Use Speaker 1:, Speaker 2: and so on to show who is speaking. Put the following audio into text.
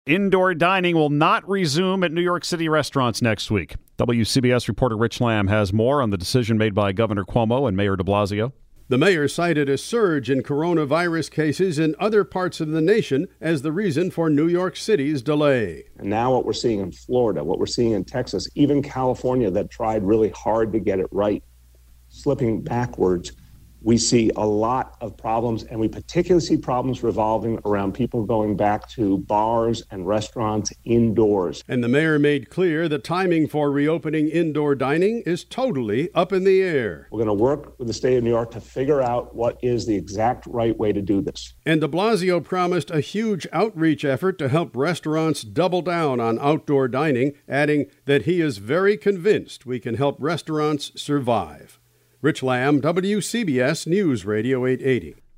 Speaker 1: Indoor dining will not resume at New York City restaurants next week. WCBS reporter Rich Lamb has more on the decision made by Governor Cuomo and Mayor de Blasio.
Speaker 2: The mayor cited a surge in coronavirus cases in other parts of the nation as the reason for New York City's delay.
Speaker 3: And now what we're seeing in Florida, what we're seeing in Texas, even California that tried really hard to get it right, slipping backwards. We see a lot of problems, and we particularly see problems revolving around people going back to bars and restaurants indoors.
Speaker 2: And the mayor made clear the timing for reopening indoor dining is totally up in the air.
Speaker 3: We're going to work with the state of New York to figure out what is the exact right way to do this.
Speaker 2: And de Blasio promised a huge outreach effort to help restaurants double down on outdoor dining, adding that he is very convinced we can help restaurants survive. Rich Lamb, WCBS News Radio 880.